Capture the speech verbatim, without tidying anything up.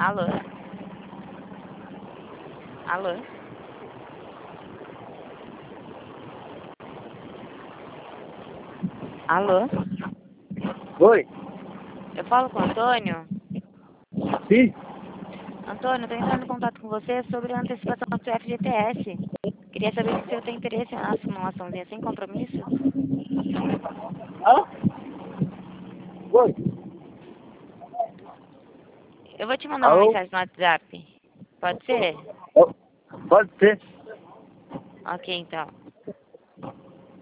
Alô? Alô? Alô? Oi? Eu falo com o Antônio? Sim? Antônio, estou entrando em contato com você sobre a antecipação do F G T S. Queria saber se você tem interesse na uma açãozinha sem compromisso. Hã? Oi? Eu vou te mandar uma Alô? mensagem no WhatsApp. Pode ser? Oh, pode ser. Ok, então.